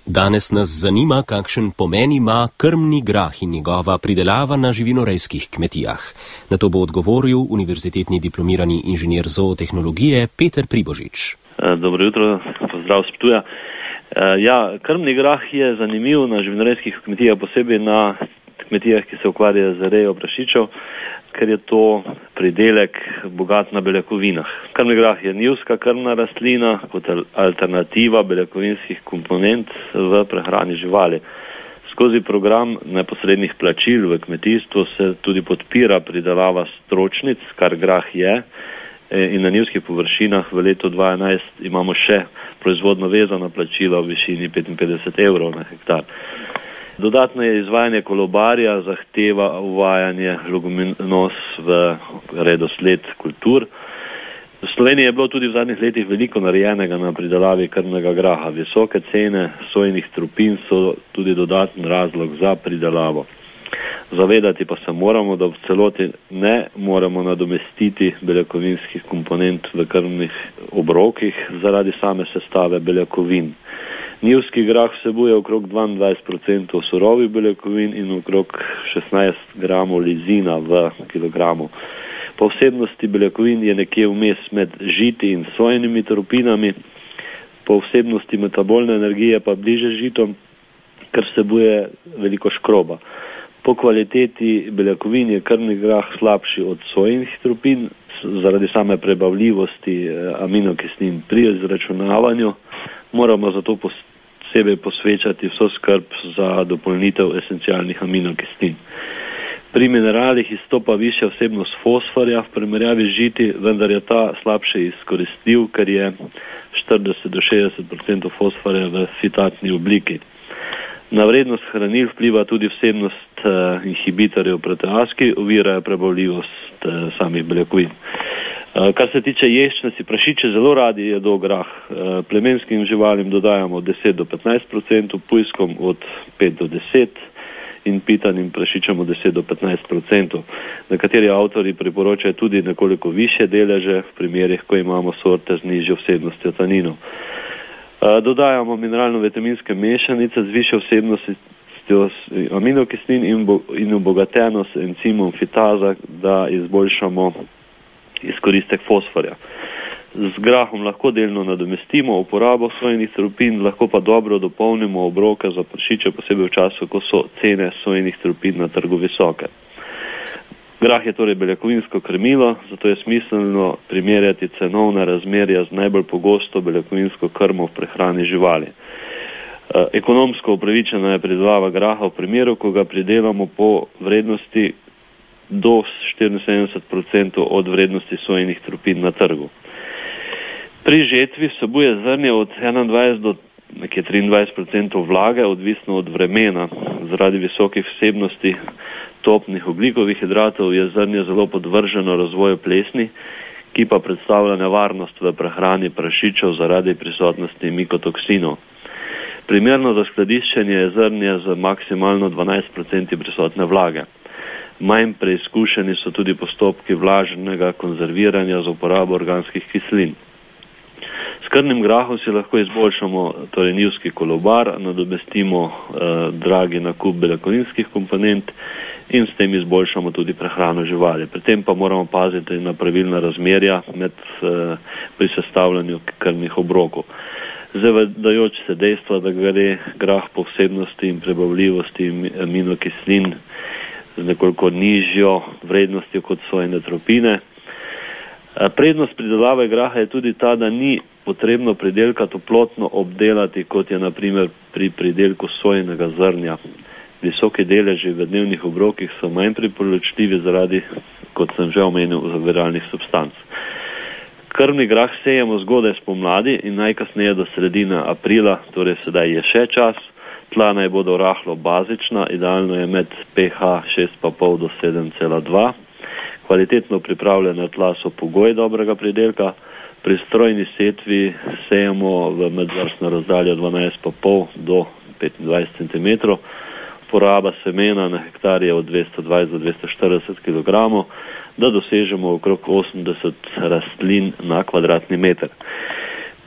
Danes nas zanima, kakšen pomen ima krmni grah in njegova pridelava na živinorejskih kmetijah. Na to bo odgovoril univerzitetni diplomirani inženir zootehnologije Peter Pribožič. Dobro jutro, pozdrav s Ptuja. Krmni grah je zanimiv na živinorejskih kmetijah, posebej na kmetijah, ki se ukvarjajo z rejo prašičev, ker je to pridelek bogat na beljakovinah. Krmni grah je njivska krmna rastlina kot alternativa beljakovinskih komponent v prehrani živali. Skozi program neposrednih plačil v kmetijstvu se tudi podpira pridelava stročnic, kar grah je, in na njivskih površinah v letu 2011 imamo še proizvodno vezana plačila v višini 55 evrov na hektar. Dodatno je izvajanje kolobarja, zahteva uvajanje leguminos v redosled kultur. V Sloveniji je bilo tudi v zadnjih letih veliko narejenega na pridelavi krmnega graha. Visoke cene sojinih trupin so tudi dodaten razlog za pridelavo. Zavedati pa se moramo, da v celoti ne moremo nadomestiti beljakovinskih komponent v krmnih obrokih zaradi same sestave beljakovin. Njivski grah vsebuje okrog 22% surovih beljakovin in okrog 16 gramov lizina v kilogramu. Po vsebnosti beljakovin je nekje vmes med žiti in sojenimi trupinami, po vsebnosti metabolne energije pa bliže žitom, ker vsebuje veliko škroba. Po kvaliteti beljakovin je krmni grah slabši od sojenih trupin zaradi same prebavljivosti aminokislin pri izračunavanju. Moramo zato posebej posvečati vso skrb za dopolnitev esencialnih aminokislin. Pri mineralih izstopa višja vsebnost fosforja v primerjavi z žiti, vendar je ta slabše izkoristljiv, ker je 40 do 60% fosforja v fitatni obliki. Na vrednost hranil vpliva tudi vsebnost inhibitorjev proteaski, ovirajo prebavljivost samih beljakovin. Kar se tiče ješčnosti, prašiče zelo radi jedo grah. Plemenskim živalim dodajamo 10 do 15%, pujskom od 5 do 10% in pitanim prašičem od 10 do 15%. Nekateri avtori priporočajo tudi nekoliko više deleže v primerih, ko imamo sorte z nižjo vsebnostjo taninov. Dodajamo mineralno-vitaminske mešanice z višjo vsebnostjo aminokislin in obogateno s encimom fitaza, da izboljšamo izkoristek fosforja. Z grahom lahko delno nadomestimo uporabo sojenih trupin, lahko pa dobro dopolnimo obroke za prašiče, posebej v času, ko so cene sojenih trupin na trgu visoke. Grah je torej beljakovinsko krmilo, zato je smiselno primerjati cenovna razmerja z najbolj pogosto beljakovinsko krmo v prehrani živali. Ekonomsko upravičena je pridelava graha v primeru, ko ga pridelamo po vrednosti do 74% od vrednosti sojenih trupin na trgu. Pri žetvi vsebuje zrnje od 21 do nekje 23% vlage, odvisno od vremena. Zaradi visokih vsebnosti topnih ogljikovih hidratov je zrnje zelo podvrženo razvoju plesni, ki pa predstavlja nevarnost v prehrani prašičev zaradi prisotnosti mikotoksinov. Primerno za skladiščenje je zrnje z maksimalno 12% prisotne vlage. Manj preizkušeni so tudi postopki vlažnega konzerviranja za uporabo organskih kislin. S krmnim grahom si lahko izboljšamo torej njivski kolobar, nadomestimo dragi nakup beljakovinskih komponent in s tem izboljšamo tudi prehrano živali. Pri tem pa moramo paziti na pravilna razmerja pri sestavljanju krmnih obrokov. Zavedajoč se dejstva, da gre grah po vsebnosti in prebavljivosti aminokislin z nekoliko nižjo vrednostjo kot sojene tropine. Prednost pridelave graha je tudi ta, da ni potrebno pridelka toplotno obdelati, kot je na primer pri pridelku sojenega zrnja. Visoki deleži v dnevnih obrokih so manj priporočljivi zaradi, kot sem že omenil, zaviralnih substanc. Krmni grah sejemo zgodaj spomladi in najkasneje do sredine aprila, torej sedaj je še čas. Tla naj bodo rahlo bazična, idealno je med pH 6,5 do 7,2. Kvalitetno pripravljena tla so pogoj dobrega pridelka. Pri strojni setvi sejemo v medvrstno razdaljo 12,5 do 25 cm. Poraba semena na hektar je od 220 do 240 kg, da dosežemo okrog 80 rastlin na kvadratni meter.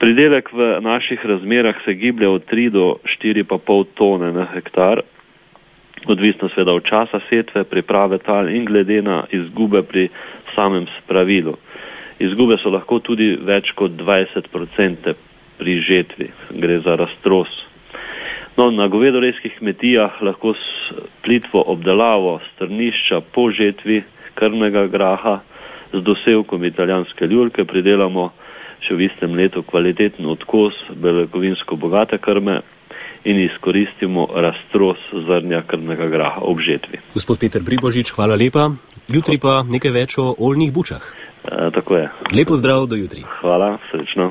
Pridelek v naših razmerah se giblje od 3 do 4,5 tone na hektar, odvisno seveda od časa setve, priprave tal in glede na izgube pri samem spravilu. Izgube so lahko tudi več kot 20% pri žetvi, gre za rastros. No, na govedorejskih kmetijah lahko s plitvo obdelavo strnišča po žetvi krmnega graha z dosevkom italijanske ljulke pridelamo še v istem letu kvaliteten odkos beljakovinsko bogate krme in izkoristimo rastros zrnja krmnega graha ob žetvi. Gospod Peter Pribožič, hvala lepa. Jutri pa nekaj več o oljnih bučah. Tako je. Lepo zdrav, do jutri. Hvala, srečno.